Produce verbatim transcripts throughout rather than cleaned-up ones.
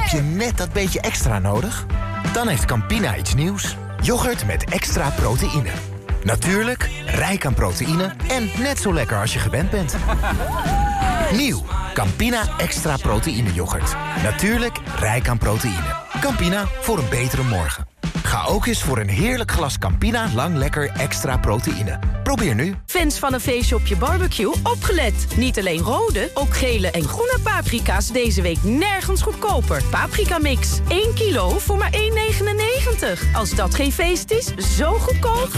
je net dat beetje extra nodig? Dan heeft Campina iets nieuws. Yoghurt met extra proteïne. Natuurlijk, rijk aan proteïne en net zo lekker als je gewend bent. Nieuw, Campina extra proteïne yoghurt. Natuurlijk, rijk aan proteïne. Campina, voor een betere morgen. Ga ook eens voor een heerlijk glas Campina Lang Lekker extra proteïne. Probeer nu. Fans van een feestje op je barbecue, opgelet. Niet alleen rode, ook gele en groene paprika's deze week nergens goedkoper. Paprika mix, één kilo voor maar één negenennegentig. Als dat geen feest is, zo goedkoop.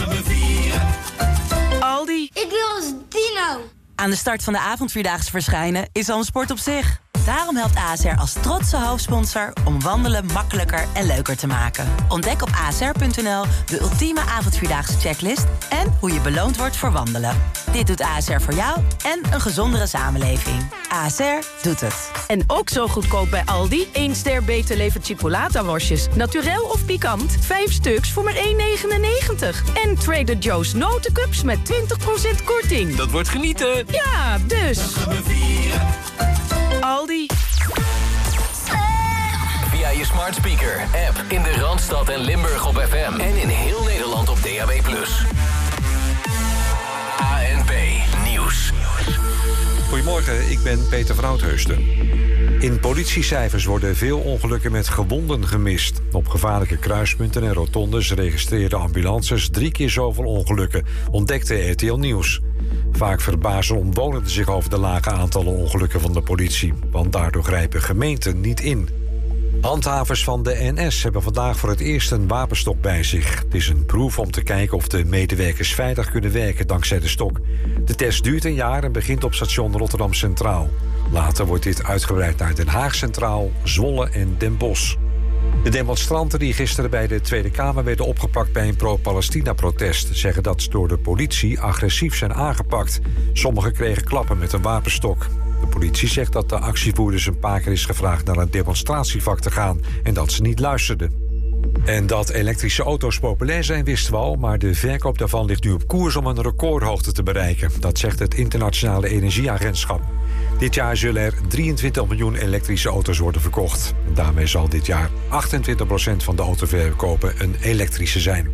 Aldi. Ik wil als Dino. Aan de start van de avondvierdaagse verschijnen is al een sport op zich. Daarom helpt A S R als trotse hoofdsponsor om wandelen makkelijker en leuker te maken. Ontdek op a s r punt n l de ultieme avondvierdaagse checklist en hoe je beloond wordt voor wandelen. Dit doet A S R voor jou en een gezondere samenleving. A S R doet het. En ook zo goedkoop bij Aldi. één ster Beter Leven chipolata-worstjes. Naturel of pikant. vijf stuks voor maar één negenennegentig. En Trader Joe's notencups met twintig procent korting. Dat wordt genieten. Ja, dus. Aldi. Via je smart speaker, app in de Randstad en Limburg op F M. En in heel Nederland op D A B plus. A N P Nieuws. Goedemorgen, ik ben Peter van Oudheusden. In politiecijfers worden veel ongelukken met gewonden gemist. Op gevaarlijke kruispunten en rotondes registreerden ambulances drie keer zoveel ongelukken, ontdekte R T L Nieuws. Vaak verbazen omwonenden zich over de lage aantallen ongelukken van de politie, want daardoor grijpen gemeenten niet in. Handhavers van de N S hebben vandaag voor het eerst een wapenstok bij zich. Het is een proef om te kijken of de medewerkers veilig kunnen werken dankzij de stok. De test duurt een jaar en begint op station Rotterdam Centraal. Later wordt dit uitgebreid naar Den Haag Centraal, Zwolle en Den Bosch. De demonstranten die gisteren bij de Tweede Kamer werden opgepakt bij een pro-Palestina-protest zeggen dat ze door de politie agressief zijn aangepakt. Sommigen kregen klappen met een wapenstok. De politie zegt dat de actievoerders een paar keer is gevraagd naar een demonstratievak te gaan en dat ze niet luisterden. En dat elektrische auto's populair zijn wisten we al, maar de verkoop daarvan ligt nu op koers om een recordhoogte te bereiken. Dat zegt het Internationale Energieagentschap. Dit jaar zullen er drieëntwintig miljoen elektrische auto's worden verkocht. Daarmee zal dit jaar achtentwintig procent van de autoverkopen een elektrische zijn.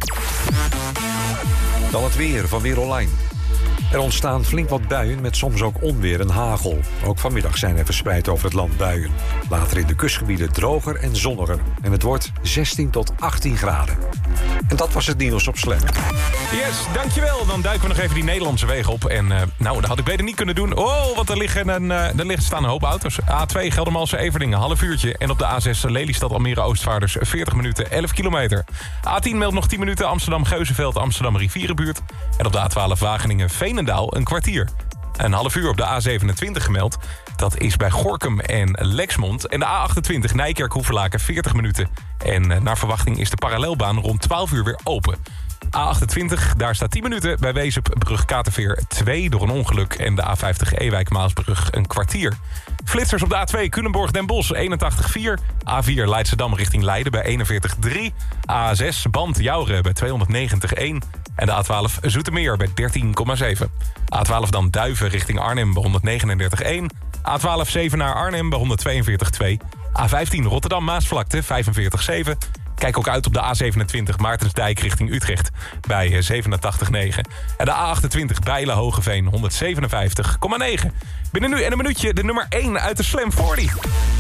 Dan het weer van Weer Online. Er ontstaan flink wat buien met soms ook onweer en hagel. Ook vanmiddag zijn er verspreid over het land buien. Later in de kustgebieden droger en zonniger. En het wordt zestien tot achttien graden. En dat was het nieuws op Slam. Yes, dankjewel. Dan duiken we nog even die Nederlandse wegen op. En uh, nou, dat had ik beter niet kunnen doen. Oh, want er liggen, een, uh, er liggen staan een hoop auto's. A twee Geldermalsen Everdingen, half uurtje. En op de A zes Lelystad Almere Oostvaarders veertig minuten, elf kilometer. A tien meldt nog tien minuten Amsterdam Geuzenveld, Amsterdam Rivierenbuurt. En op de A twaalf Wageningen Veenendaal een kwartier. Een half uur op de A zevenentwintig gemeld. Dat is bij Gorinchem en Lexmond. En de A achtentwintig Nijkerk-Hoevelaken veertig minuten. En uh, naar verwachting is de parallelbaan rond twaalf uur weer open. A achtentwintig, daar staat tien minuten. Bij Wezep, brug Katerveer twee door een ongeluk. En de A vijftig Ewijk-Maasbrug een kwartier. Flitsers op de A twee Culemborg-Den Bosch eenentachtig vier. A vier Leidschendam richting Leiden bij eenenveertig drie. A zes Band-Jouren bij tweehonderdnegentig één. En de A twaalf Zoetermeer bij dertien komma zeven. A twaalf dan Duiven richting Arnhem bij honderdnegenendertig één. A twaalf Zevenaar Arnhem bij honderdtweeënveertig twee. A vijftien Rotterdam-Maasvlakte vijfenveertig zeven. Kijk ook uit op de A zevenentwintig Maartensdijk richting Utrecht bij zevenentachtig negen. En de A achtentwintig Bijlen-Hogeveen honderdzevenenvijftig komma negen. Binnen nu en een minuutje de nummer één uit de Slam veertig.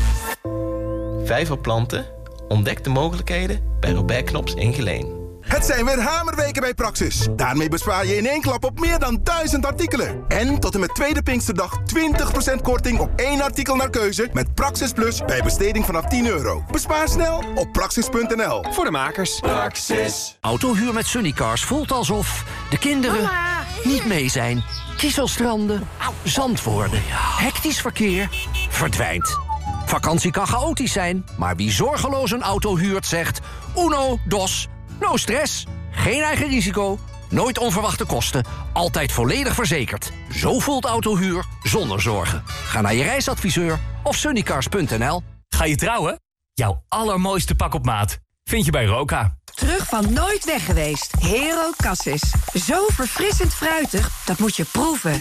Vijverplanten, ontdek de mogelijkheden bij Robert Knops in Geleen. Het zijn weer hamerweken bij Praxis. Daarmee bespaar je in één klap op meer dan duizend artikelen. En tot en met tweede Pinksterdag twintig procent korting op één artikel naar keuze met Praxis Plus bij besteding vanaf tien euro. Bespaar snel op praxis punt n l. Voor de makers. Praxis. Autohuur met Sunnycars voelt alsof de kinderen Mama. niet mee zijn. Kieselstranden, zand worden, hectisch verkeer, verdwijnt. Vakantie kan chaotisch zijn, maar wie zorgeloos een auto huurt zegt uno, dos, no stress, geen eigen risico, nooit onverwachte kosten, altijd volledig verzekerd. Zo voelt autohuur zonder zorgen. Ga naar je reisadviseur of sunnycars punt n l. Ga je trouwen? Jouw allermooiste pak op maat vind je bij Roka. Terug van nooit weg geweest. Hero Cassis. Zo verfrissend fruitig, dat moet je proeven.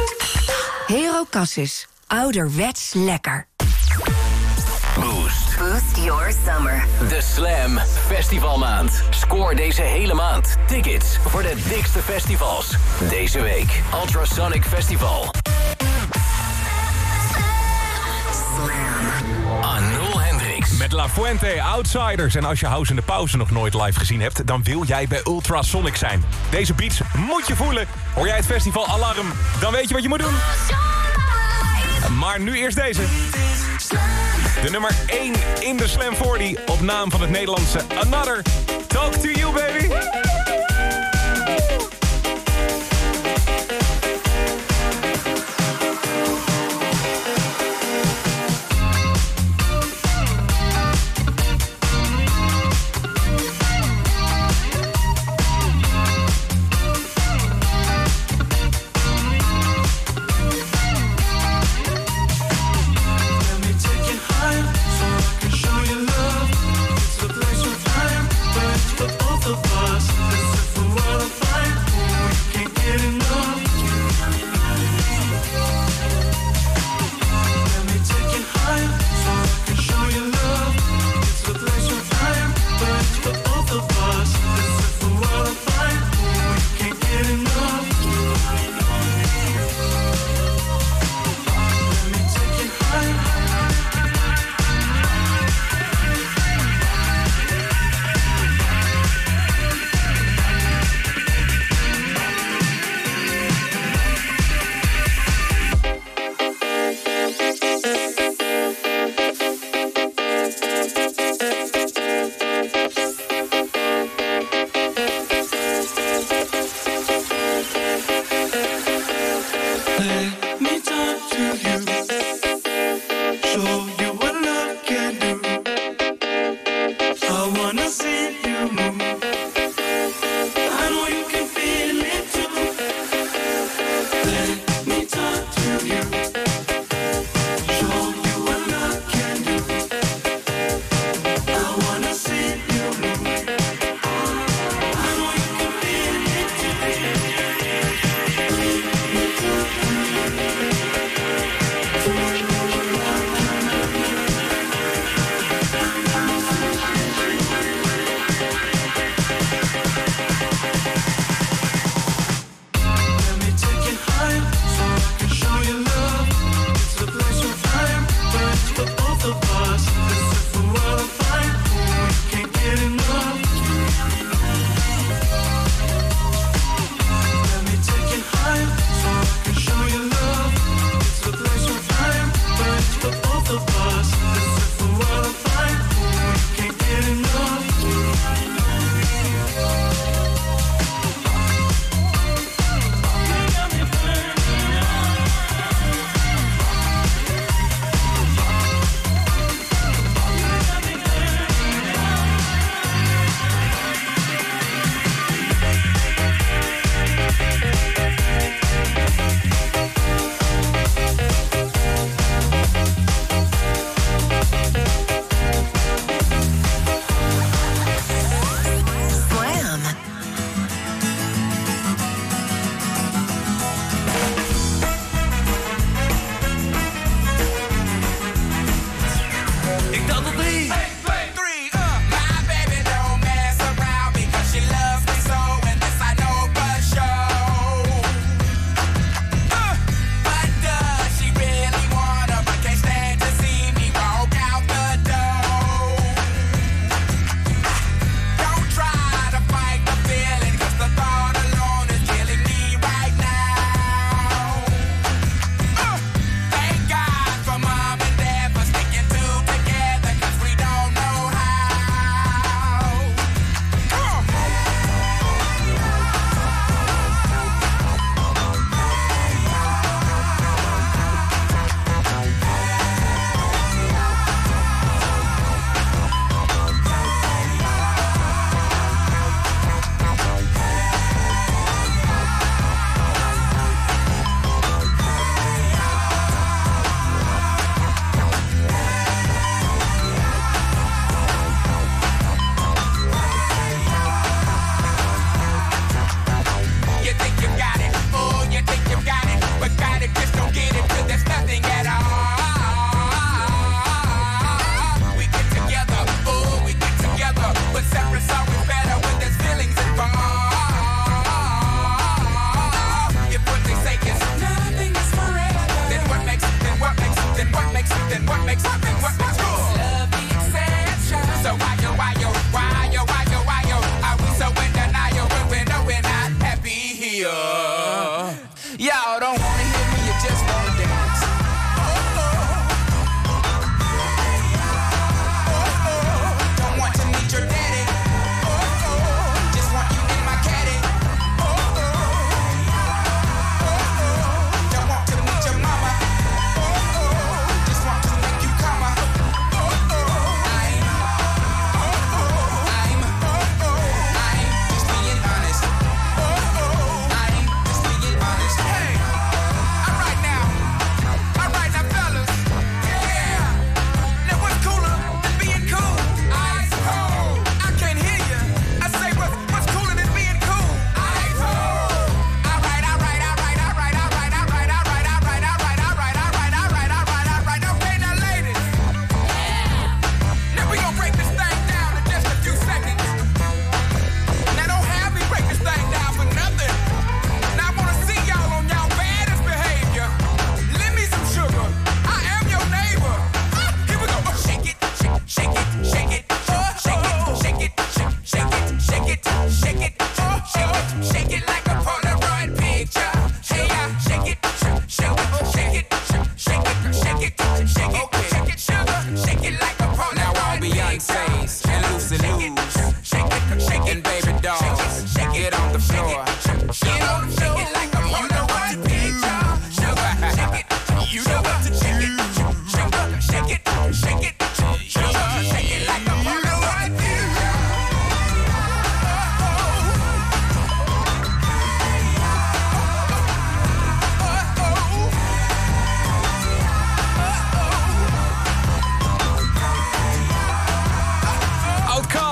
Hero Cassis. Ouderwets lekker. Boost. Boost your summer. De Slam Festivalmaand. Scoor deze hele maand tickets voor de dikste festivals. Deze week Ultrasonic Festival. Anul Hendricks. Met La Fuente, Outsiders. En als je House in de Pauze nog nooit live gezien hebt, dan wil jij bij Ultrasonic zijn. Deze beats moet je voelen. Hoor jij het festival Alarm, dan weet je wat je moet doen. Maar nu eerst deze. De nummer één in de Slam veertig op naam van het Nederlandse Another. Talk to you, baby. Show you love. It's a place of time, but it's for both of us.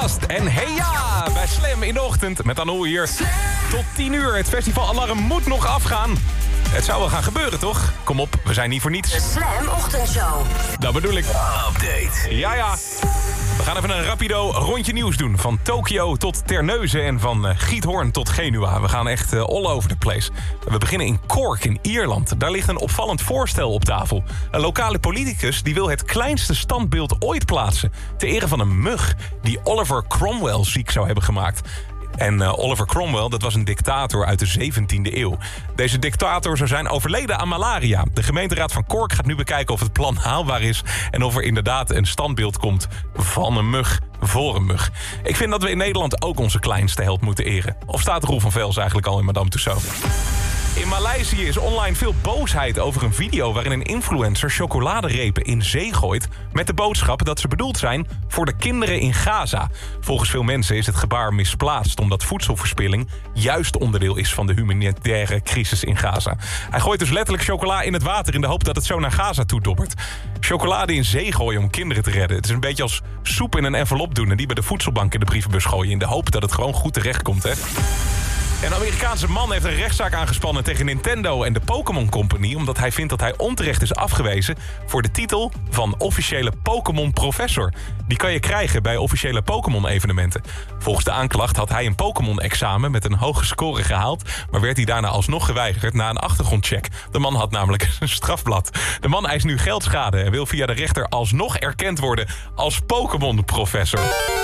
Vast en hey ja, bij Slam in de ochtend met Anouk hier. Tot tien uur, het festivalalarm moet nog afgaan. Het zou wel gaan gebeuren, toch? Kom op, we zijn niet voor niets. De Slam Ochtendshow. Dat bedoel ik. Update. Ja, ja. We gaan even een rapido rondje nieuws doen. Van Tokio tot Terneuzen en van uh, Giethoorn tot Genua. We gaan echt uh, all over the place. We beginnen in Cork in Ierland. Daar ligt een opvallend voorstel op tafel. Een lokale politicus die wil het kleinste standbeeld ooit plaatsen. Ter ere van een mug die Oliver Cromwell ziek zou hebben gemaakt. En uh, Oliver Cromwell, dat was een dictator uit de zeventiende eeuw. Deze dictator zou zijn overleden aan malaria. De gemeenteraad van Cork gaat nu bekijken of het plan haalbaar is... en of er inderdaad een standbeeld komt van een mug voor een mug. Ik vind dat we in Nederland ook onze kleinste held moeten eren. Of staat Roel van Vels eigenlijk al in Madame Tussauds? In Maleisië is online veel boosheid over een video... waarin een influencer chocoladerepen in zee gooit... met de boodschap dat ze bedoeld zijn voor de kinderen in Gaza. Volgens veel mensen is het gebaar misplaatst... omdat voedselverspilling juist onderdeel is van de humanitaire crisis in Gaza. Hij gooit dus letterlijk chocola in het water... in de hoop dat het zo naar Gaza toe dobbert. Chocolade in zee gooien om kinderen te redden. Het is een beetje als soep in een envelop doen... en die bij de voedselbank in de brievenbus gooien... in de hoop dat het gewoon goed terechtkomt, hè? Een Amerikaanse man heeft een rechtszaak aangespannen tegen Nintendo en de Pokémon Company... omdat hij vindt dat hij onterecht is afgewezen voor de titel van officiële Pokémon Professor. Die kan je krijgen bij officiële Pokémon evenementen. Volgens de aanklacht had hij een Pokémon examen met een hoge score gehaald... maar werd hij daarna alsnog geweigerd na een achtergrondcheck. De man had namelijk een strafblad. De man eist nu geldschade en wil via de rechter alsnog erkend worden als Pokémon Professor.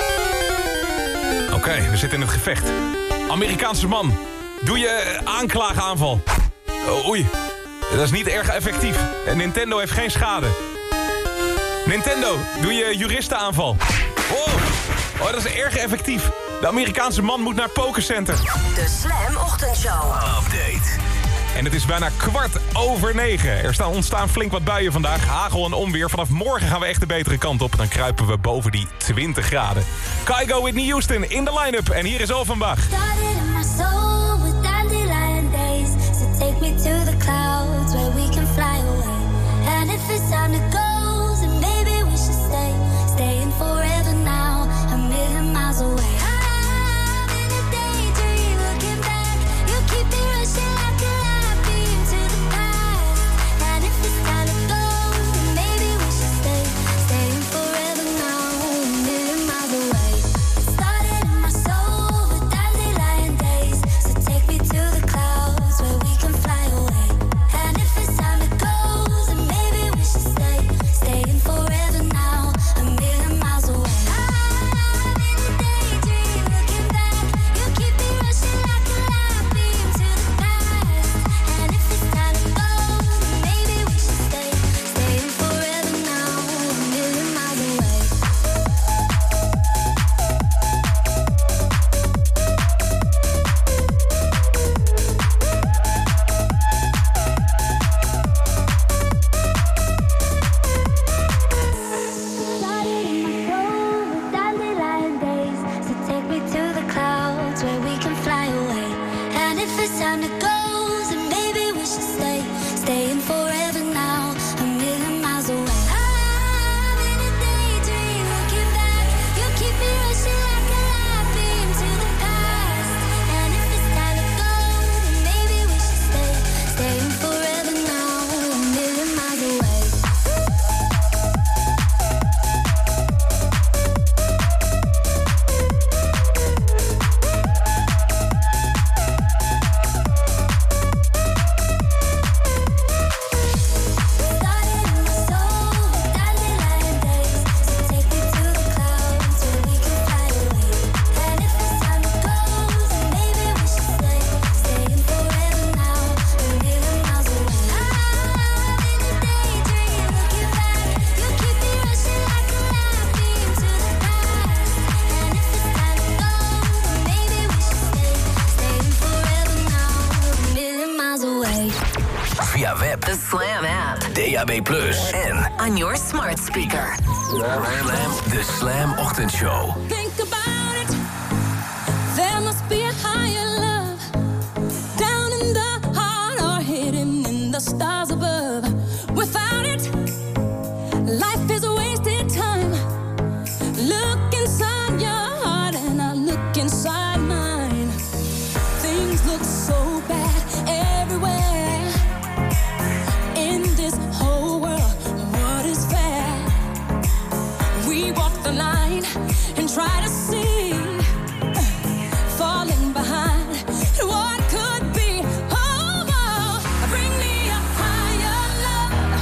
Oké, okay, we zitten in het gevecht. Amerikaanse man, doe je aanklageaanval. Oh, oei, dat is niet erg effectief. Nintendo heeft geen schade. Nintendo, doe je juristenaanval. Oh, oh, dat is erg effectief. De Amerikaanse man moet naar Pokécenter. De Slam Ochtendshow. Update. En het is bijna kwart over negen. Er staan ontstaan flink wat buien vandaag. Hagel en onweer. Vanaf morgen gaan we echt de betere kant op. Dan kruipen we boven die twintig graden. Kygo, Whitney Houston in de line-up. En hier is Offenbach. Via web, the Slam app, D A B plus, en on your smart speaker. Slam, de Slam Ochtendshow. Think about it. There must be a higher love down in the heart or hidden in the stars above. Without it, life is a wasted time. Look inside your heart. We walk the line and try to see, falling behind what could be. Oh, oh, bring me a higher love.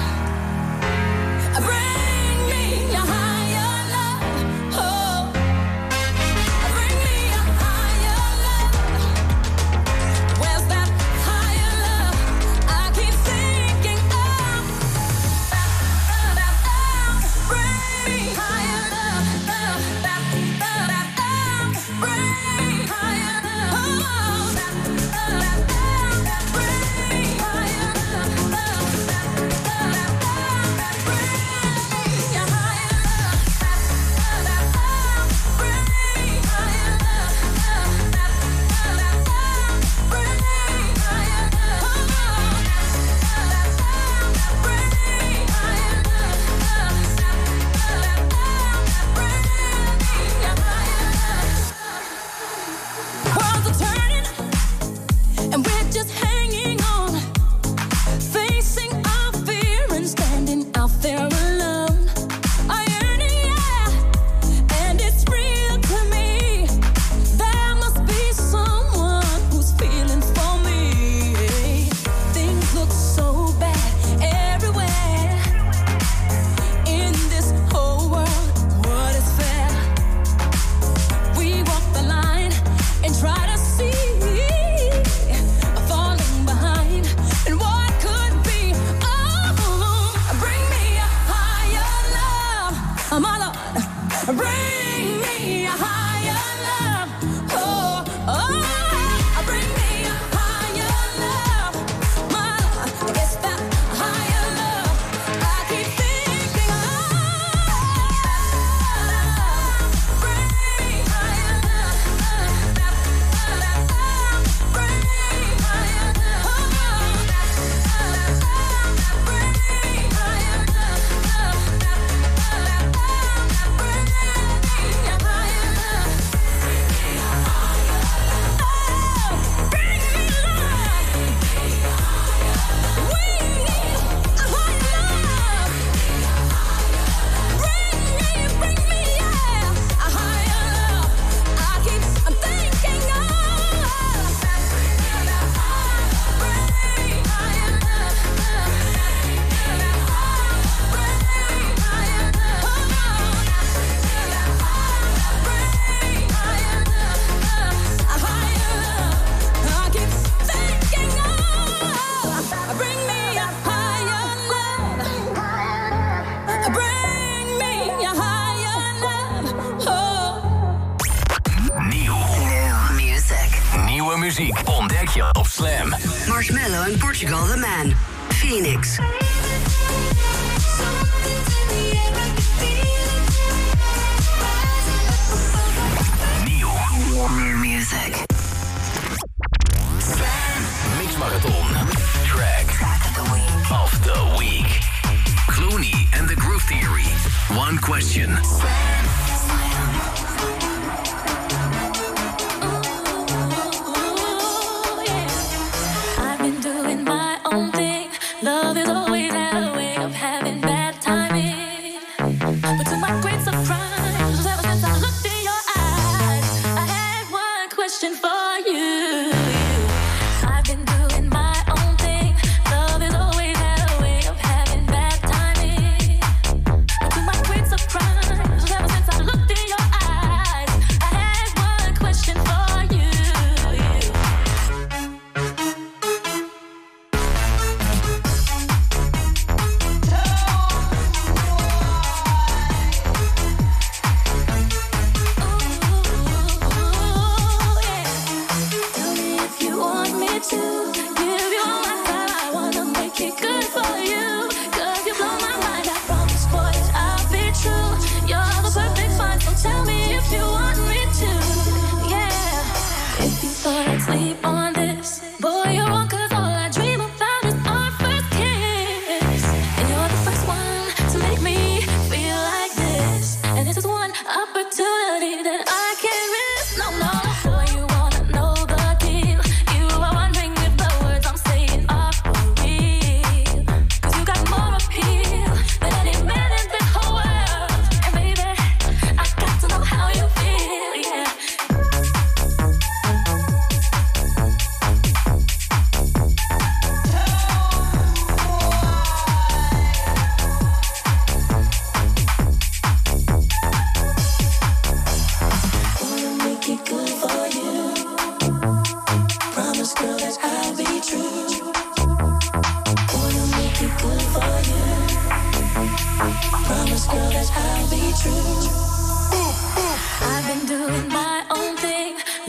Bring me a higher love. Oh, bring me a higher love. Where's that higher love? I keep thinking of. Bring me higher love. Bring higher love. Oh, worlds are turning, and we're just hanging on, facing our fear and standing out there alone. I yearn, yeah, and it's real to me. There must be someone who's feeling for me. Things look so bad everywhere in this whole world. What is fair? We walk the line and try to see, falling behind and what could be. Oh, bring me a higher love, my Lord. Bring me a higher love. Oh, oh, bring me a higher love, my Lord. It's that higher love I keep thinking of. Bring me higher love. Nieuwe muziek ontdek je op Slam. Marshmello en Portugal The Man. Phoenix. Nieuw. New music. Slam. Mix Marathon. Track. Track of the week. Of the week. Clooney and the Groove Theory. One question. Slam. Love is always had a way of having bad timing. But to my great surprise, ever since I looked in your eyes, I had one question for you. I've been doing my own thing. Love has always had a way of having bad timing. But to my great surprise, ever since I looked in your eyes, I had one question for you. Tell me if you want me to, yeah. If you thought I'd sleep on this, boy, you're wrong, 'cause all I dream about is our first kiss. And you're the first one to make me feel like this. And this is one opportunity that I can't miss. No, no, boy, you wanna know the deal. You are wondering if the words I'm saying are for real. 'Cause you got more appeal than any man in this whole world. And baby,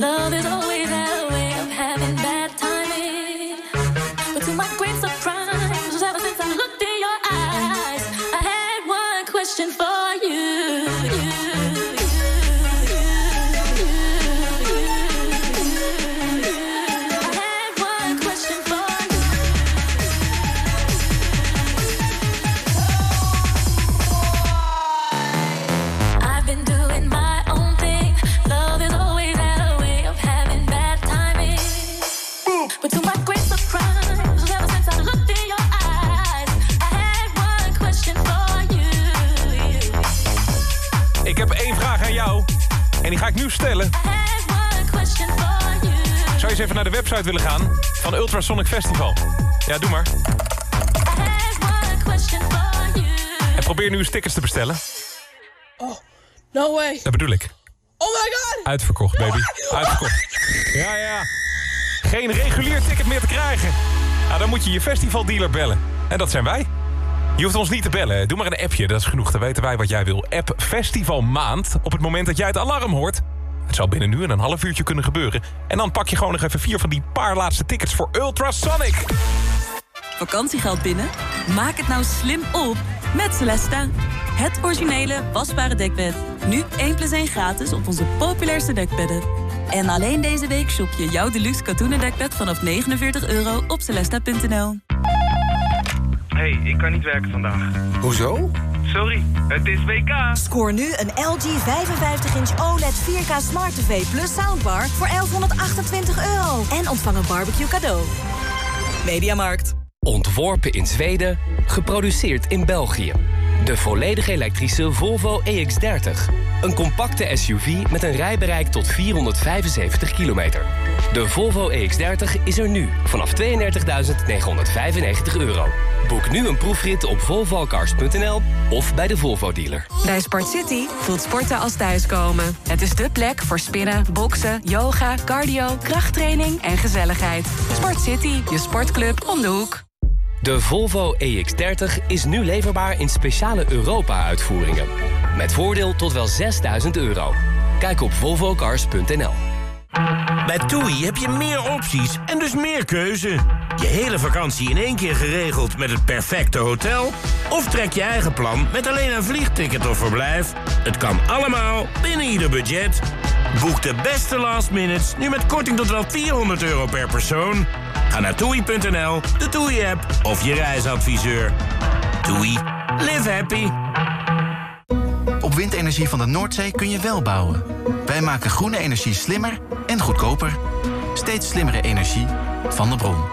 Love is always a way of having bad timing. But to my great surprise, ever since I looked in your eyes, I had one question for you. I had one question for you. I've been doing my own thing. Love is always a way of having bad timing. But to my great surprise, ever since I looked in your eyes, I had one question for you. Ik heb één vraag aan jou. En die ga ik nu stellen. I had one question for you. Zou je eens even naar de website willen gaan van Ultrasonic Festival? Ja, doe maar. I had one question for you. En probeer nu eens tickets te bestellen. Oh, no way. Dat bedoel ik. Oh my god. Uitverkocht, baby. Uitverkocht. Ja, ja. Geen regulier ticket meer te krijgen. Nou, dan moet je je festivaldealer bellen. En dat zijn wij. Je hoeft ons niet te bellen. Doe maar een appje, dat is genoeg. Dan weten wij wat jij wil. App Festival Maand. Op het moment dat jij het alarm hoort. Het zal binnen nu en een half uurtje kunnen gebeuren. En dan pak je gewoon nog even vier van die paar laatste tickets voor Ultrasonic. Vakantiegeld binnen? Maak het nou slim op met Celesta. Het originele wasbare dekbed. Nu één plus één gratis op onze populairste dekbedden. En alleen deze week shop je jouw deluxe katoenen dekbed vanaf negenenveertig euro op celesta punt n l. Hey, ik kan niet werken vandaag. Hoezo? Sorry, het is W K. Scoor nu een L G vijfenvijftig inch O L E D vier K Smart T V plus soundbar voor elfhonderdachtentwintig euro. En ontvang een barbecue cadeau. Mediamarkt. Ontworpen in Zweden, geproduceerd in België. De volledig elektrische Volvo E X dertig. Een compacte S U V met een rijbereik tot vierhonderdvijfenzeventig kilometer. De Volvo E X dertig is er nu vanaf tweeëndertigduizend negenhonderdvijfennegentig euro. Boek nu een proefrit op volvocars punt n l of bij de Volvo dealer. Bij Sport City voelt sporten als thuiskomen. Het is dé plek voor spinnen, boksen, yoga, cardio, krachttraining en gezelligheid. Sport City, je sportclub om de hoek. De Volvo E X dertig is nu leverbaar in speciale Europa-uitvoeringen. Met voordeel tot wel zesduizend euro. Kijk op volvocars punt n l. Bij TUI heb je meer opties en dus meer keuze. Je hele vakantie in één keer geregeld met het perfecte hotel? Of trek je eigen plan met alleen een vliegticket of verblijf? Het kan allemaal binnen ieder budget. Boek de beste last minutes nu met korting tot wel vierhonderd euro per persoon. Ga naar toei punt n l, de TUI-app of je reisadviseur. TUI. Live happy. Op windenergie van de Noordzee kun je wel bouwen. Wij maken groene energie slimmer en goedkoper. Steeds slimmere energie van de bron.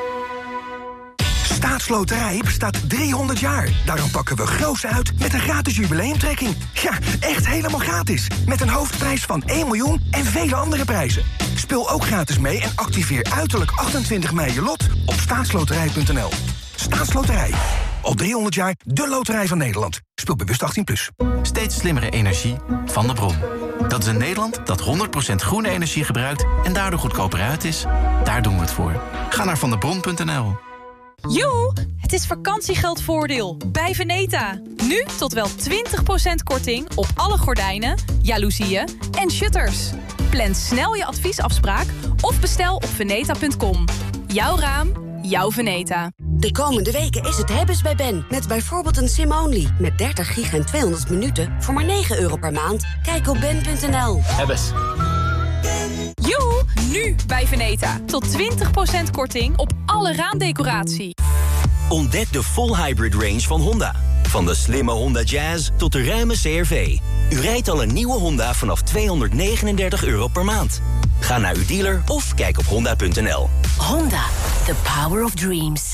Staatsloterij bestaat driehonderd jaar. Daarom pakken we groots uit met een gratis jubileumtrekking. Ja, echt helemaal gratis. Met een hoofdprijs van één miljoen en vele andere prijzen. Speel ook gratis mee en activeer uiterlijk achtentwintig mei je lot op staatsloterij punt n l. Staatsloterij. Al driehonderd jaar de loterij van Nederland. Speel bewust achttien plus. Steeds slimmere energie van de bron. Dat is een Nederland dat honderd procent groene energie gebruikt en daardoor goedkoper uit is. Daar doen we het voor. Ga naar vandebron punt n l. Joe, het is vakantiegeldvoordeel bij Veneta. Nu tot wel twintig procent korting op alle gordijnen, jaloezieën en shutters. Plan snel je adviesafspraak of bestel op veneta punt com. Jouw raam, jouw Veneta. De komende weken is het hebben's bij Ben. Met bijvoorbeeld een sim-only. Met dertig gig en tweehonderd minuten voor maar negen euro per maand. Kijk op ben punt n l. Hebbes. Joe, nu bij Veneta. Tot twintig procent korting op alle raamdecoratie. Ontdek de full hybrid range van Honda. Van de slimme Honda Jazz tot de ruime C R V. U rijdt al een nieuwe Honda vanaf tweehonderdnegenendertig euro per maand. Ga naar uw dealer of kijk op honda punt n l. Honda, the power of dreams.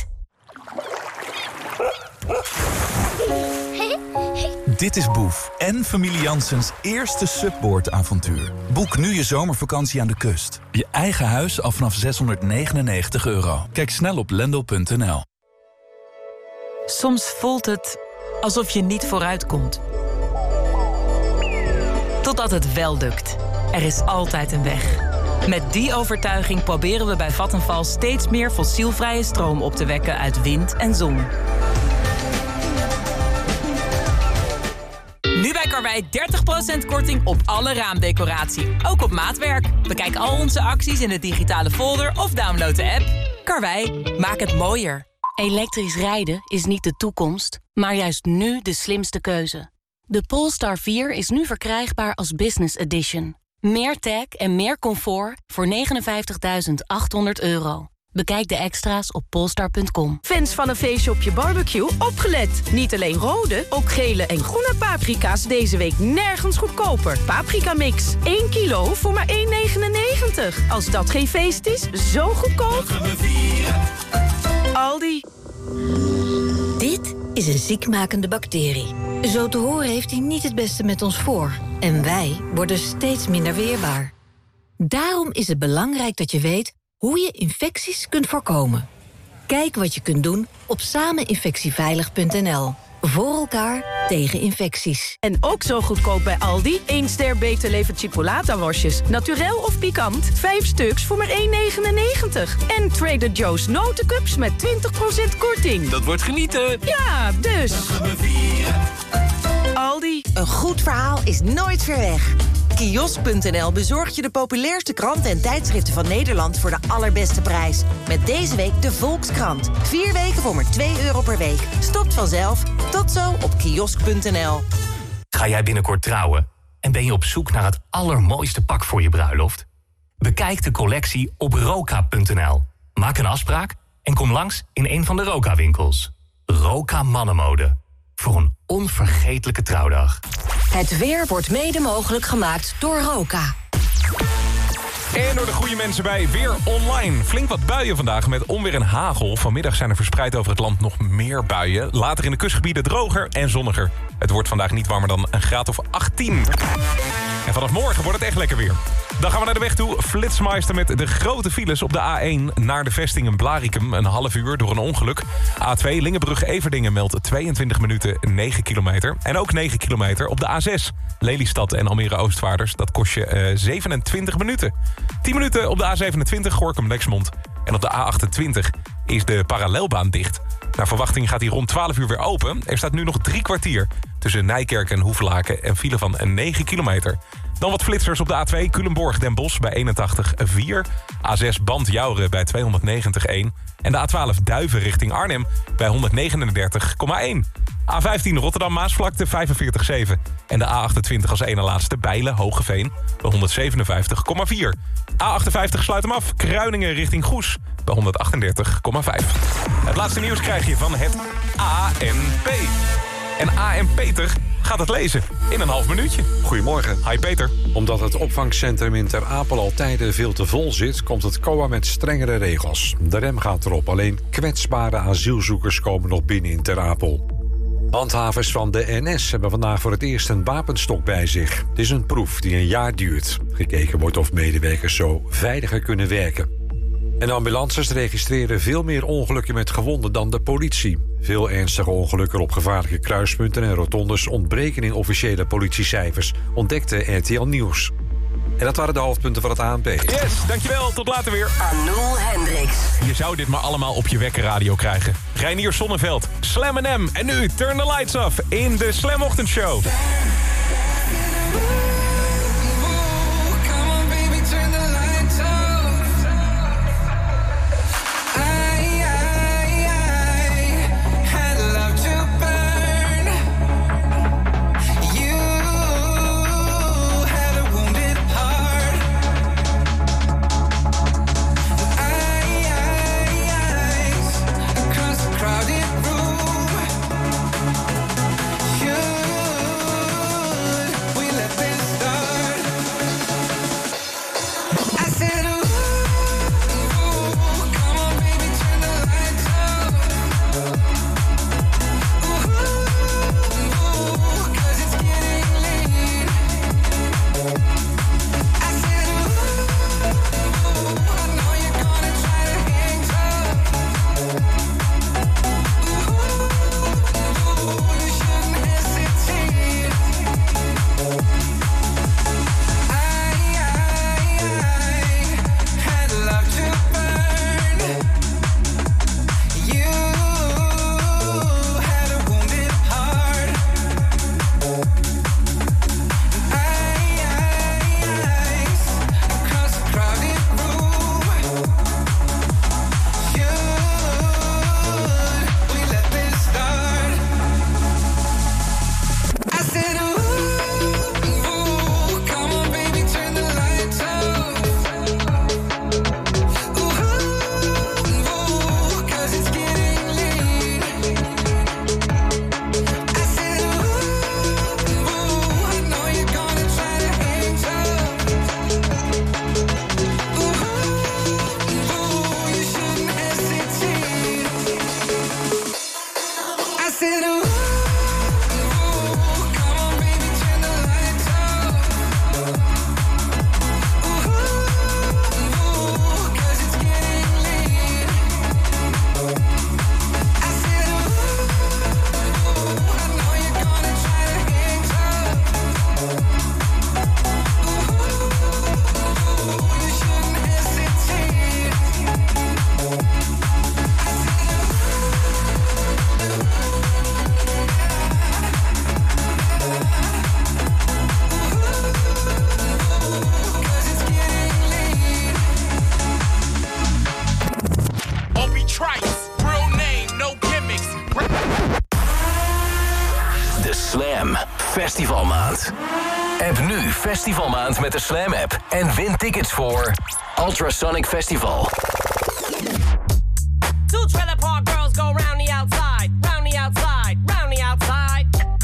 Dit is Boef en familie Janssens eerste Subboard-avontuur. Boek nu je zomervakantie aan de kust. Je eigen huis al vanaf zeshonderdnegenennegentig euro. Kijk snel op lendl punt n l. Soms voelt het alsof je niet vooruitkomt. Totdat het wel lukt. Er is altijd een weg. Met die overtuiging proberen we bij Vattenfall steeds meer fossielvrije stroom op te wekken uit wind en zon. Nu bij bij Karwei dertig procent korting op alle raamdecoratie. Ook op maatwerk. Bekijk al onze acties in de digitale folder of download de app. Karwei, maak het mooier. Elektrisch rijden is niet de toekomst, maar juist nu de slimste keuze. De Polestar vier is nu verkrijgbaar als Business Edition. Meer tech en meer comfort voor negenenvijftigduizend achthonderd euro. Bekijk de extra's op polestar punt com. Fans van een feestje op je barbecue, opgelet. Niet alleen rode, ook gele en groene paprika's deze week nergens goedkoper. Paprika mix, één kilo voor maar één negenennegentig. Als dat geen feest is, zo goedkoop. Aldi. Dit is een ziekmakende bacterie. Zo te horen heeft hij niet het beste met ons voor. En wij worden steeds minder weerbaar. Daarom is het belangrijk dat je weet hoe je infecties kunt voorkomen. Kijk wat je kunt doen op sameninfectieveilig punt n l. Voor elkaar tegen infecties. En ook zo goedkoop bij Aldi. één ster Beter Leven Chipolata worstjes. Naturel of pikant. vijf stuks voor maar één negenennegentig. En Trader Joe's notencups met twintig procent korting. Dat wordt genieten. Ja, dus. Aldi. Een goed verhaal is nooit ver weg. Kiosk punt n l bezorgt je de populairste kranten en tijdschriften van Nederland voor de allerbeste prijs. Met deze week de Volkskrant. Vier weken voor maar twee euro per week. Stopt vanzelf. Tot zo op kiosk punt n l. Ga jij binnenkort trouwen en ben je op zoek naar het allermooiste pak voor je bruiloft? Bekijk de collectie op roka punt n l. Maak een afspraak en kom langs in een van de Roka-winkels. Roka Mannenmode. Voor een onvergetelijke trouwdag. Het weer wordt mede mogelijk gemaakt door Roka. En door de goede mensen bij Weer Online. Flink wat buien vandaag met onweer en hagel. Vanmiddag zijn er verspreid over het land nog meer buien. Later in de kustgebieden droger en zonniger. Het wordt vandaag niet warmer dan een graad of achttien. En vanaf morgen wordt het echt lekker weer. Dan gaan we naar de weg toe. Flitsmeister met de grote files op de A één naar de vesting in Blaricum. Een half uur door een ongeluk. A twee Lingenbrug-Everdingen meldt tweeëntwintig minuten negen kilometer. En ook negen kilometer op de A zes. Lelystad en Almere-Oostvaarders. Dat kost je uh, zevenentwintig minuten. tien minuten op de A zevenentwintig Gorinchem-Lexmond. En op de A achtentwintig is de parallelbaan dicht. Naar verwachting gaat die rond twaalf uur weer open. Er staat nu nog drie kwartier tussen Nijkerk en Hoevelaken en file van negen kilometer. Dan wat flitsers op de A twee Culemborg-Den Bosch bij eenentachtig komma vier. A zes Band-Jouren bij tweehonderdnegentig komma één. En de A twaalf Duiven richting Arnhem bij honderdnegenendertig komma één. A vijftien Rotterdam-Maasvlakte vijfenveertig komma zeven. En de A achtentwintig als ene laatste Bijlen-Hogeveen bij honderdzevenenvijftig komma vier. A achtenvijftig sluit hem af. Kruiningen richting Goes bij honderdachtendertig komma vijf. Het laatste nieuws krijg je van het A N P. En A en Peter gaat het lezen in een half minuutje. Goedemorgen. Hi Peter. Omdat het opvangcentrum in Ter Apel al tijden veel te vol zit, komt het C O A met strengere regels. De rem gaat erop. Alleen kwetsbare asielzoekers komen nog binnen in Ter Apel. Handhavers van de N S hebben vandaag voor het eerst een wapenstok bij zich. Het is een proef die een jaar duurt. Gekeken wordt of medewerkers zo veiliger kunnen werken. En de ambulances registreren veel meer ongelukken met gewonden dan de politie. Veel ernstige ongelukken op gevaarlijke kruispunten en rotondes ontbreken in officiële politiecijfers, ontdekte R T L Nieuws. En dat waren de hoofdpunten van het A N P. Yes, dankjewel. Tot later weer. Anouk Hendricks. Je zou dit maar allemaal op je wekkerradio krijgen. Reinier Sonneveld, Slam en M. En nu Turn the Lights Off in de Slam Ochtendshow. App nu Festivalmaand met de Slam app en win tickets voor Ultrasonic Festival. Two trailer park girls go round the outside, round the outside, round the outside.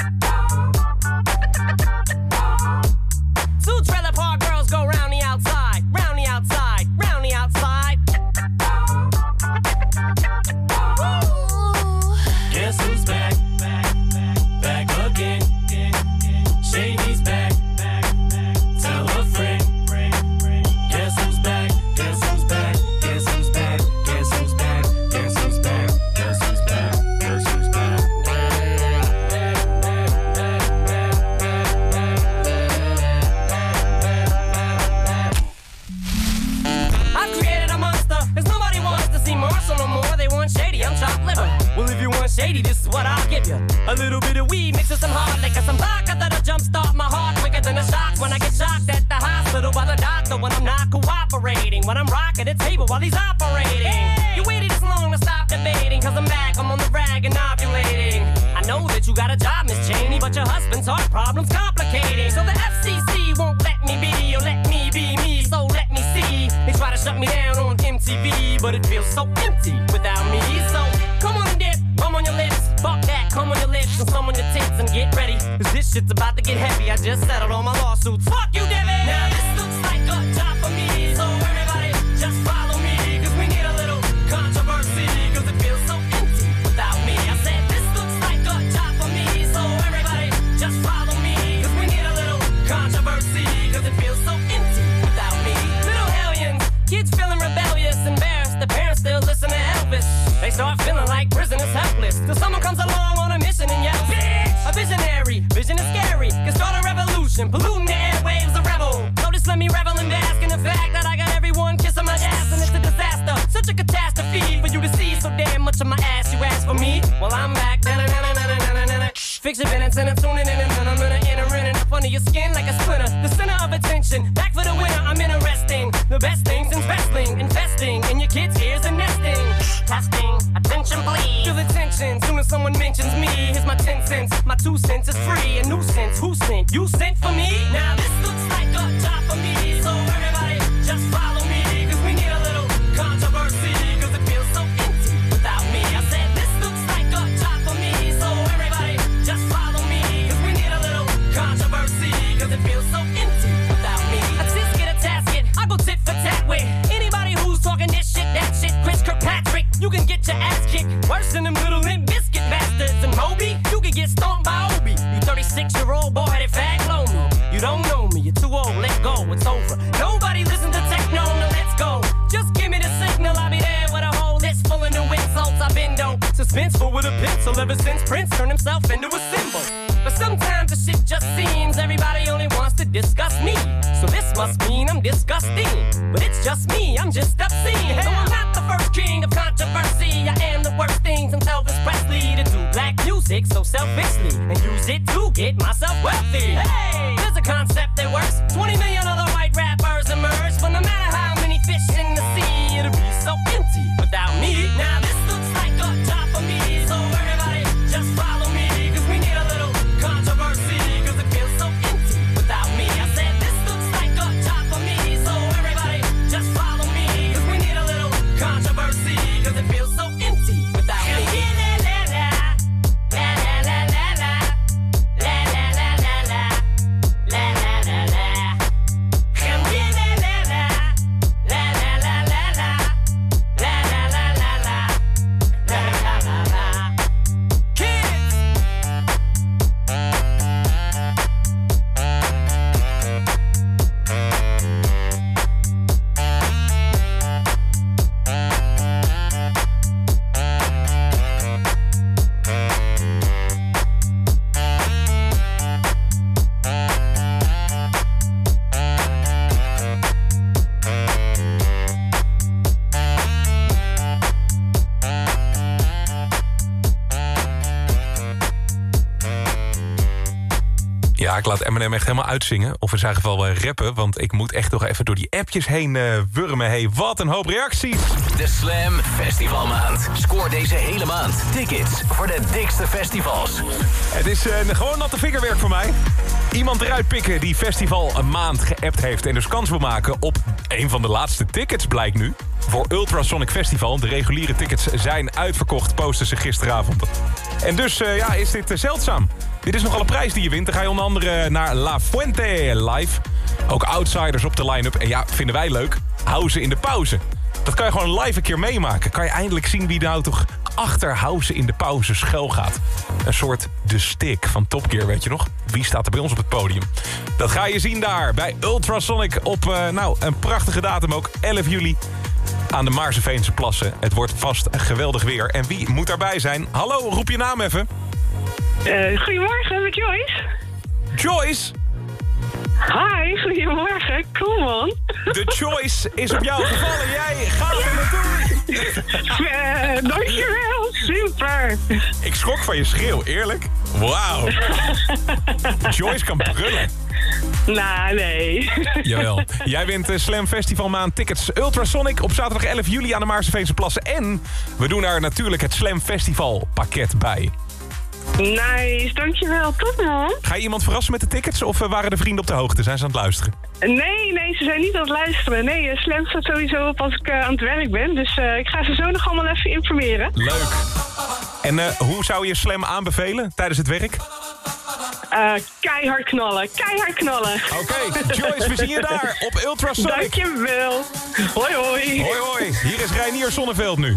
Two trailer park girls go round the outside, round the outside, round the outside. Guess who's back? Back, back, back again. Shady's back. Tell a friend. Guess who's back? Guess who's back? Guess who's back? Guess who's back? Guess who's back? Guess who's back? Guess who's back? I've created a monster, cause nobody wants to see Marshall no more. They want Shady, I'm chopped liver. Well, if you want Shady, this is what I'll give you. A little bit of weed mixed with some hard liquor, some vodka that'll jumpstart my heart quicker than a shock when I get shocked at the hospital by the doctor when I'm not cooperating. When I'm rocking the table while he's operating. Hey! You waited this long to stop debating, cause I'm back, I'm on the rag and ovulating. I know that you got a job, Miss Cheney, but your husband's heart problem's complicating. So the F C C won't let me be, or let me be me, so let me see. They try to shut me down on M T V, but it feels so empty without me. So come on and dip, bum on your lips, fuck that, come on your lips and some on your tits and get ready, cause this shit's about to get heavy. I just settled all my lawsuits. Fuck you, Devin! Now this looks like a job for me, so everybody just follow me, cause we need a little controversy, cause it feels so empty without me. I said this looks like a job for me, so everybody just follow me, cause we need a little controversy, cause it feels so empty without me. Little hellions, kids feeling rebellious, embarrassed, the parents still listen to Elvis. They start feeling like prisoners helpless, till someone comes along on a mission and yells, bitch! A visionary, vision is scary, can start a revolution, polluting the airwaves, a rebel. So just let me revel and bask in the fact that I got everyone kissing my ass and it's a disaster, such a catastrophe for you to see so damn much of my ass. You ask for me, well I'm back. Fix your minutes and I'm tuning in and I'm gonna enter in and up under your skin like a splinter. The center of attention, back for the winner, I'm interesting. The best things in wrestling, investing in your kids' ears and nesting. Testing, attention please. Feel the tension, soon as someone mentions me. Here's my ten cents, my two cents is free. A nuisance, who sent? You sent for me? Now this looks like a job for me, so everybody just follow me, cause we need a little controversy, cause it feels so empty without me. I said this looks like a job for me, so everybody just follow me, cause we need a little controversy, cause it feels so empty without me. A tisket, a tasket, I go tit for tat with anybody who's talking this shit, that shit. Chris Kirkpatrick, you can get your ass kicked worse than them little Limp Bizkit bastards. And Moby, you can get stomped by Obi. You thirty-six-year-old boy-headed fag blow me. You don't know me, you're too old, let go, it's over. Nobody listen to techno, now let's go. Just give me the signal, I'll be there with a whole list full of new insults. I've been dope, suspenseful with a pencil ever since Prince turned himself into a symbol. But sometimes the shit just seems everybody only wants to discuss me. So this must mean I'm disgusting. But it's just me, I'm just obscene. Though I'm not the first king of controversy, I am the worst thing since Elvis Presley to do black music so selfishly and use it to get myself wealthy. Hey, there's a concept that works. twenty million other white rappers emerge, but no matter how many fish in the sea, it'll be so empty without me. Now this looks like a job for me, so everybody just follow me, cause we need a little controversy, cause it feels so empty without me. I said this looks like a job for me, so everybody just follow me, cause we need a little controversy, cause it feels so empty without me. La la la la la la la la la la la la la la la. Ja, ik laat Eminem echt helemaal uitzingen. Of in zijn geval uh, rappen, want ik moet echt nog even door die appjes heen uh, wurmen. Hey, wat een hoop reacties. De Slam Festivalmaand. Scoor deze hele maand tickets voor de dikste festivals. Het is uh, gewoon natte vingerwerk voor mij. Iemand eruit pikken die festival een maand geappt heeft... en dus kans wil maken op een van de laatste tickets, blijkt nu. Voor Ultrasonic Festival. De reguliere tickets zijn uitverkocht, posten ze gisteravond. En dus uh, ja, is dit uh, zeldzaam. Dit is nogal een prijs die je wint. Dan ga je onder andere naar La Fuente live. Ook outsiders op de line-up. En ja, vinden wij leuk. Houden in de pauze. Dat kan je gewoon live een keer meemaken. Kan je eindelijk zien wie nou toch achter House in de pauze schuil gaat. Een soort de stick van Top Gear, weet je nog? Wie staat er bij ons op het podium? Dat ga je zien daar bij Ultrasonic op uh, nou, een prachtige datum ook. elf juli aan de Maarseveense plassen. Het wordt vast geweldig weer. En wie moet daarbij zijn? Hallo, roep je naam even. Uh, goedemorgen, met Joyce. Joyce? Hi, goedemorgen. Cool, man. De choice is op jou gevallen. Jij gaat er naartoe. Uh, dankjewel, super. Ik schrok van je schreeuw, eerlijk. Wauw. Joyce kan brullen. Nou, nee. Jawel. Jij wint de Slam Festival maand tickets Ultrasonic op zaterdag elf juli aan de Maarseveense plassen. En we doen daar natuurlijk het Slam Festival pakket bij. Nice, dankjewel. Top, man. Ga je iemand verrassen met de tickets of waren de vrienden op de hoogte? Zijn ze aan het luisteren? Nee, nee, ze zijn niet aan het luisteren. Nee, uh, Slam staat sowieso op als ik uh, aan het werk ben. Dus uh, ik ga ze zo nog allemaal even informeren. Leuk. En uh, hoe zou je Slam aanbevelen tijdens het werk? Uh, keihard knallen, keihard knallen. Oké, okay, Joyce, we zien je daar op Ultrasonic. Dankjewel. Hoi, hoi. Hoi, hoi. Hier is Reinier Zonneveld nu.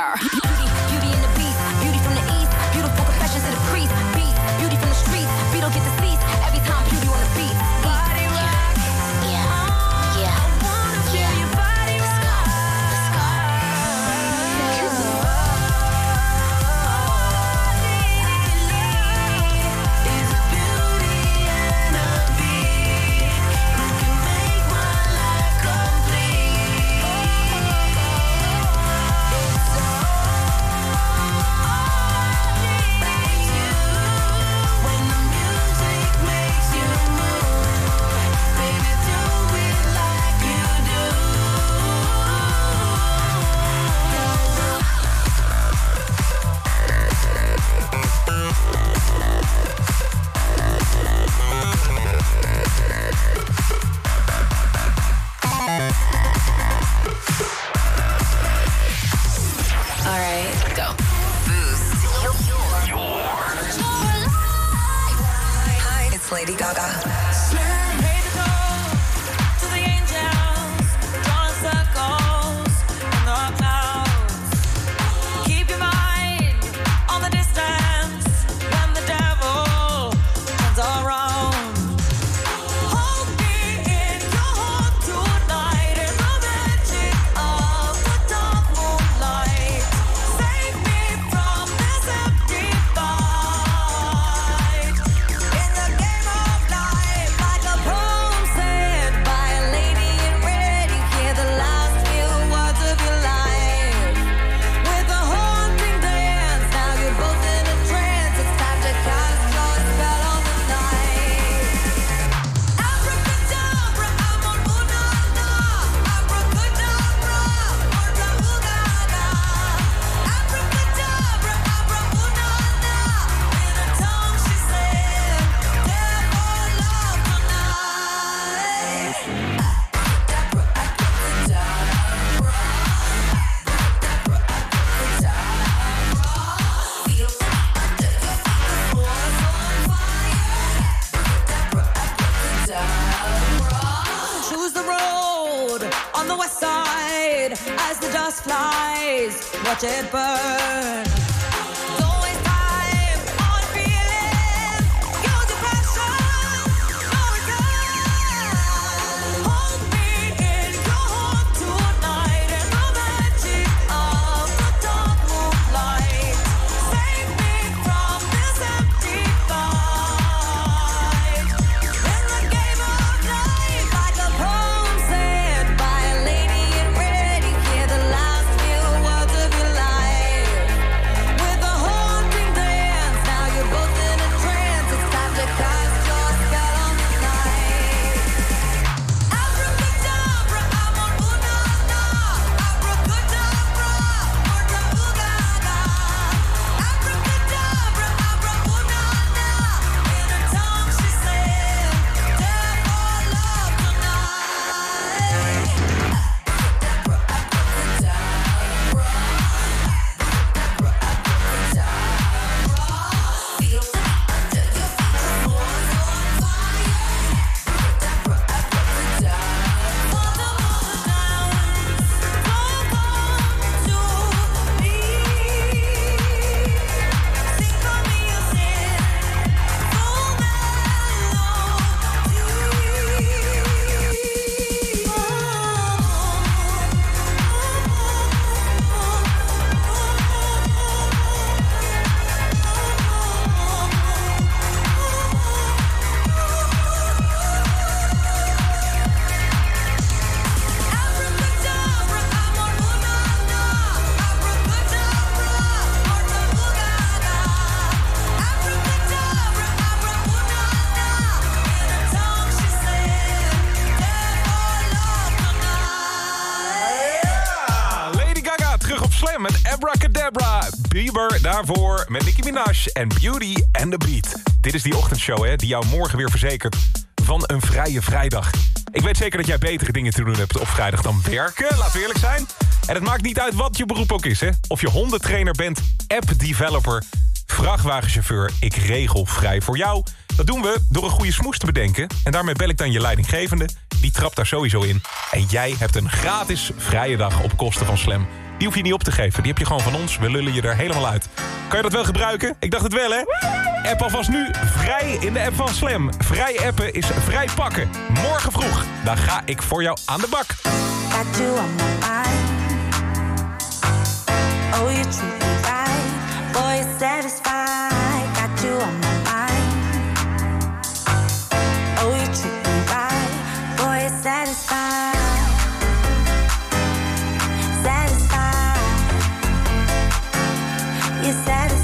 her. Beauty, beauty in the beast, beauty from the east, beautiful confessions to the priest, beast, beauty from the streets, Beetle get deceased every time beauty on the beat. Body rock, yeah, yeah. I wanna feel your body rock. Let's go, let's go. Lady Gaga. Watch it burn. Met Abracadabra. Bieber daarvoor met Nicki Minaj en Beauty and the Beat. Dit is die ochtendshow hè, die jou morgen weer verzekert van een vrije vrijdag. Ik weet zeker dat jij betere dingen te doen hebt op vrijdag dan werken, laten we eerlijk zijn. En het maakt niet uit wat je beroep ook is, hè. Of je hondentrainer bent, app-developer, vrachtwagenchauffeur, ik regel vrij voor jou. Dat doen we door een goede smoes te bedenken. En daarmee bel ik dan je leidinggevende. Die trapt daar sowieso in. En jij hebt een gratis vrije dag op kosten van Slam. Die hoef je niet op te geven. Die heb je gewoon van ons. We lullen je er helemaal uit. Kan je dat wel gebruiken? Ik dacht het wel, hè? App alvast nu vrij in de app van Slam. Vrij appen is vrij pakken. Morgen vroeg, dan ga ik voor jou aan de bak. Got you on my mind. Oh, you treat me right. Boy, you're satisfied. Got you on my mind. Oh, you treat me right. Boy, you're satisfied. Satisfied. You're satisfied.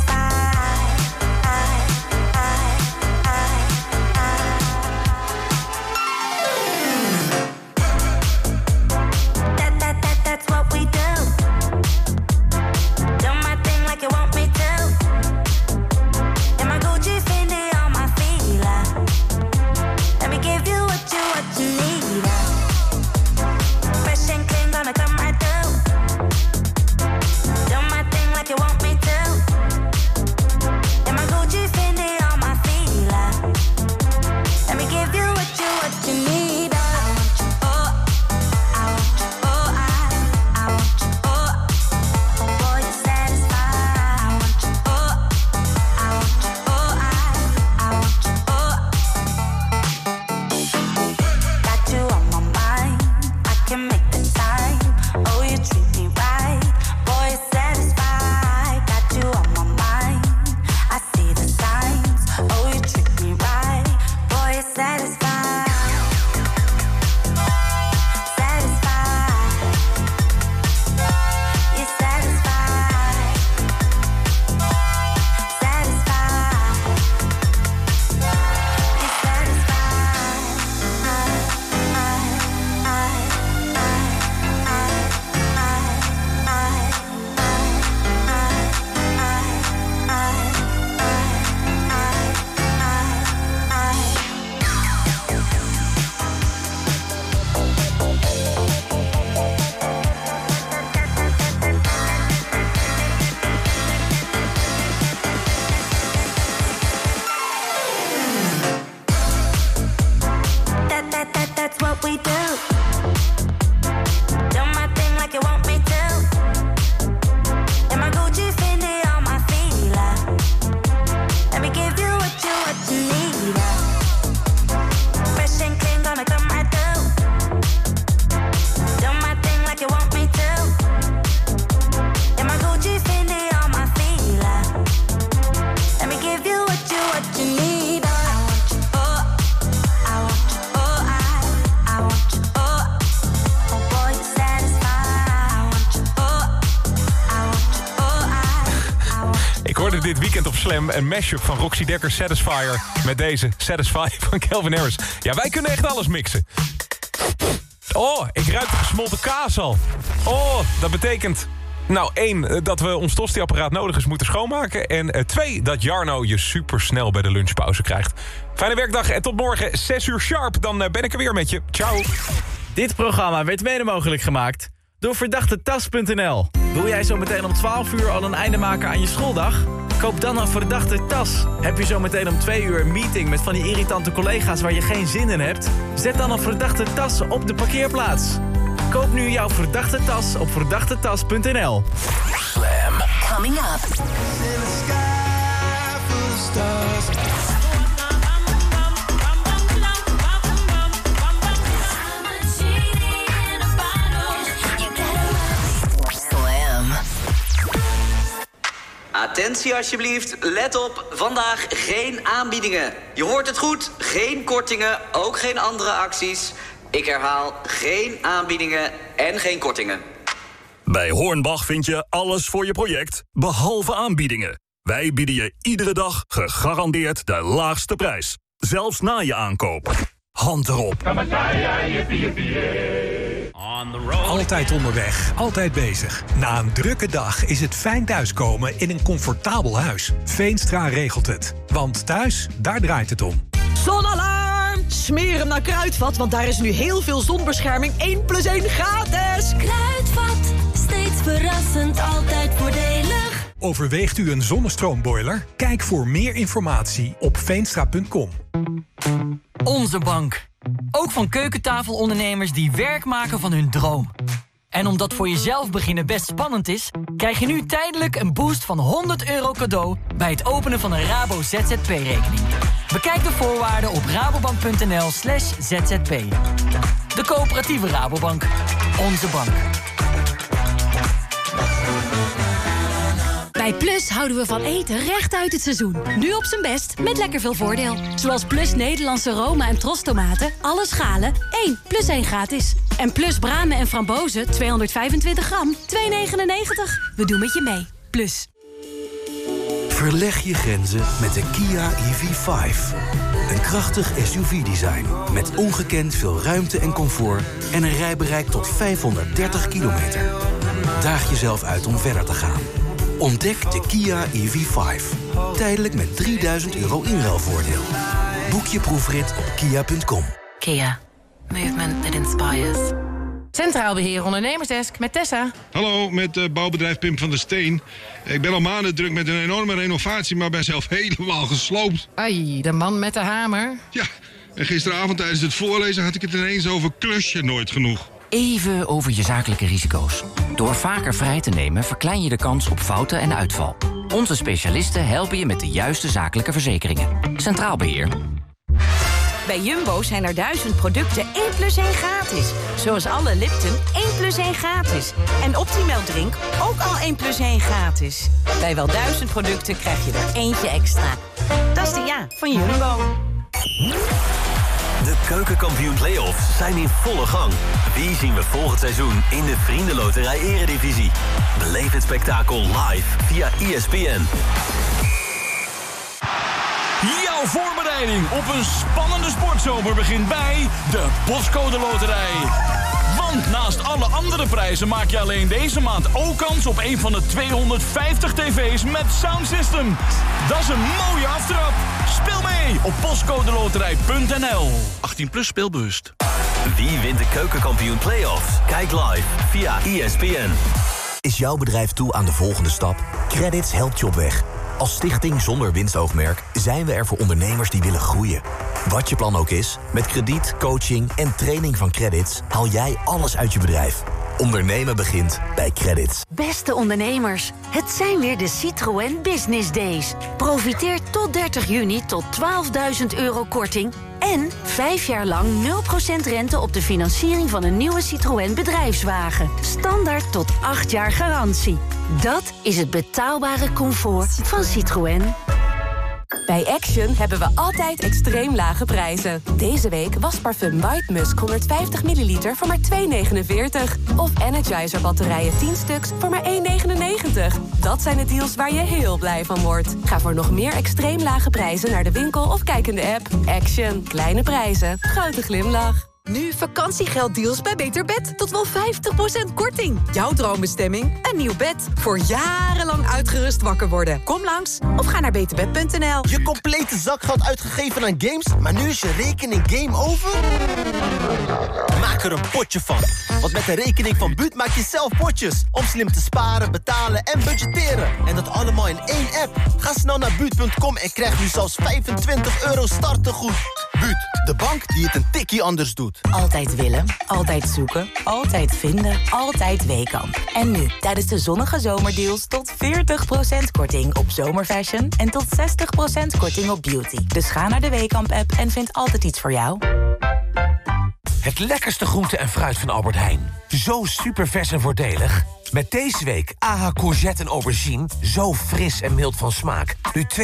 Dit weekend op Slam een mashup van Roxy Dekker Satisfier met deze Satisfy van Calvin Harris. Ja, wij kunnen echt alles mixen. Oh, ik ruik de gesmolten kaas al. Oh, dat betekent... Nou, één, dat we ons tosti-apparaat nodig is moeten schoonmaken. En uh, twee, dat Jarno je supersnel bij de lunchpauze krijgt. Fijne werkdag en tot morgen, zes uur sharp. Dan uh, ben ik er weer met je. Ciao. Dit programma werd mede mogelijk gemaakt door verdachte tas punt n l. Wil jij zo meteen om twaalf uur al een einde maken aan je schooldag? Koop dan een verdachte tas. Heb je zo meteen om twee uur een meeting met van die irritante collega's waar je geen zin in hebt? Zet dan een verdachte tas op de parkeerplaats. Koop nu jouw verdachte tas op verdachte tas punt n l. Slam. Coming up. Attentie alsjeblieft, let op, vandaag geen aanbiedingen. Je hoort het goed, geen kortingen, ook geen andere acties. Ik herhaal, geen aanbiedingen en geen kortingen. Bij Hornbach vind je alles voor je project, behalve aanbiedingen. Wij bieden je iedere dag gegarandeerd de laagste prijs. Zelfs na je aankoop. Hand erop. Altijd onderweg, altijd bezig. Na een drukke dag is het fijn thuiskomen in een comfortabel huis. Veenstra regelt het. Want thuis, daar draait het om. Zonalarm! Smeer hem naar Kruidvat, want daar is nu heel veel zonbescherming één plus één gratis. Kruidvat, steeds verrassend, altijd voordelig. Overweegt u een zonnestroomboiler? Kijk voor meer informatie op veenstra punt com. Onze bank. Ook van keukentafelondernemers die werk maken van hun droom. En omdat voor jezelf beginnen best spannend is, krijg je nu tijdelijk een boost van honderd euro cadeau bij het openen van een Rabo Z Z P-rekening. Bekijk de voorwaarden op rabobank.nl slash zzp. De coöperatieve Rabobank. Onze bank. Bij Plus houden we van eten recht uit het seizoen. Nu op zijn best, met lekker veel voordeel. Zoals Plus Nederlandse Roma en trostomaten, alle schalen, één plus één gratis. En Plus bramen en frambozen, tweehonderdvijfentwintig gram, twee negenennegentig. We doen met je mee. Plus. Verleg je grenzen met de Kia E V vijf. Een krachtig S U V-design met ongekend veel ruimte en comfort... en een rijbereik tot vijfhonderddertig kilometer. Daag jezelf uit om verder te gaan. Ontdek de Kia E V vijf. Tijdelijk met drieduizend euro inruilvoordeel. Boek je proefrit op kia punt com. Kia. Movement that inspires. Centraal Beheer Ondernemersdesk met Tessa. Hallo, met uh, bouwbedrijf Pim van der Steen. Ik ben al maanden druk met een enorme renovatie, maar ben zelf helemaal gesloopt. Ai, de man met de hamer. Ja, en gisteravond tijdens het voorlezen had ik het ineens over klusje nooit genoeg. Even over je zakelijke rsico's. Door vaker vrij te nemen verklein je de kans op fouten en uitval. Onze specialisten helpen je met de juiste zakelijke verzekeringen. Centraal Beheer. Bij Jumbo zijn er duizend producten één plus één gratis. Zoals alle Lipton één plus één gratis. En Optimal Drink ook al één plus één gratis. Bij wel duizend producten krijg je er eentje extra. Dat is de ja van Jumbo. De keukenkampioen play-offs zijn in volle gang. Wie zien we volgend seizoen in de Vriendenloterij Eredivisie? Beleef het spektakel live via E S P N. Jouw voorbereiding op een spannende sportzomer begint bij de Postcode Loterij. Want naast alle andere prijzen maak je alleen deze maand ook kans op een van de tweehonderdvijftig tv's met soundsystem. Dat is een mooie aftrap. Speel mee op postcodeloterij punt n l. achttien plus speelbewust. Wie wint de keukenkampioen play-offs? Kijk live via E S P N. Is jouw bedrijf toe aan de volgende stap? Credits helpt je op weg. Als stichting zonder winstoogmerk zijn we er voor ondernemers die willen groeien. Wat je plan ook is, met krediet, coaching en training van Credits haal jij alles uit je bedrijf. Ondernemen begint bij Credits. Beste ondernemers, het zijn weer de Citroën Business Days. Profiteer tot dertig juni tot twaalfduizend euro korting... en vijf jaar lang nul procent rente op de financiering van een nieuwe Citroën bedrijfswagen. Standaard tot acht jaar garantie. Dat is het betaalbare comfort van Citroën. Bij Action hebben we altijd extreem lage prijzen. Deze week wasparfum White Musk honderdvijftig milliliter voor maar twee negenenveertig. Of Energizer batterijen tien stuks voor maar één negenennegentig. Dat zijn de deals waar je heel blij van wordt. Ga voor nog meer extreem lage prijzen naar de winkel of kijk in de app. Action. Kleine prijzen. Grote glimlach. Nu vakantiegelddeals bij Beter Bed. Tot wel vijftig procent korting. Jouw droombestemming? Een nieuw bed. Voor jarenlang uitgerust wakker worden. Kom langs of ga naar beter bed punt n l. Je complete zakgeld uitgegeven aan games, maar nu is je rekening game over? Maak er een potje van. Want met de rekening van Buut maak je zelf potjes. Om slim te sparen, betalen en budgetteren. En dat allemaal in één app. Ga snel naar buut punt com en krijg nu zelfs vijfentwintig euro startegoed. Buut, de bank die het een tikkie anders doet. Altijd willen, altijd zoeken, altijd vinden, altijd Weekamp. En nu, tijdens de zonnige zomerdeals tot veertig procent korting op zomerfashion... en tot zestig procent korting op beauty. Dus ga naar de Weekamp-app en vind altijd iets voor jou. Het lekkerste groente en fruit van Albert Heijn. Zo supervers en voordelig. Met deze week A H courgette en aubergine. Zo fris en mild van smaak. Nu twee